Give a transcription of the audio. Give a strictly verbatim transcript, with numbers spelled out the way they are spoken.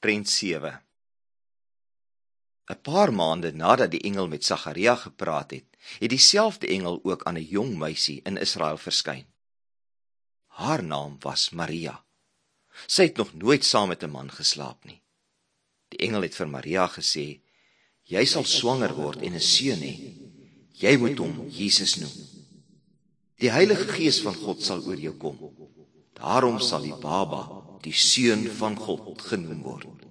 Prent sewe. 'n Paar maande nadat die engel met Sagaria gepraat het, het dieselfde engel ook aan 'n jong meisie in Israel verskyn. Haar naam was Maria. Sy het nog nooit saam met 'n man geslaap nie. Die engel het vir Maria gesê, jy sal swanger word en 'n seun hê. Jy moet hom Jesus noem. Die Heilige Gees van God sal oor jou kom. Daarom sal die baba die Seun van God genoem word.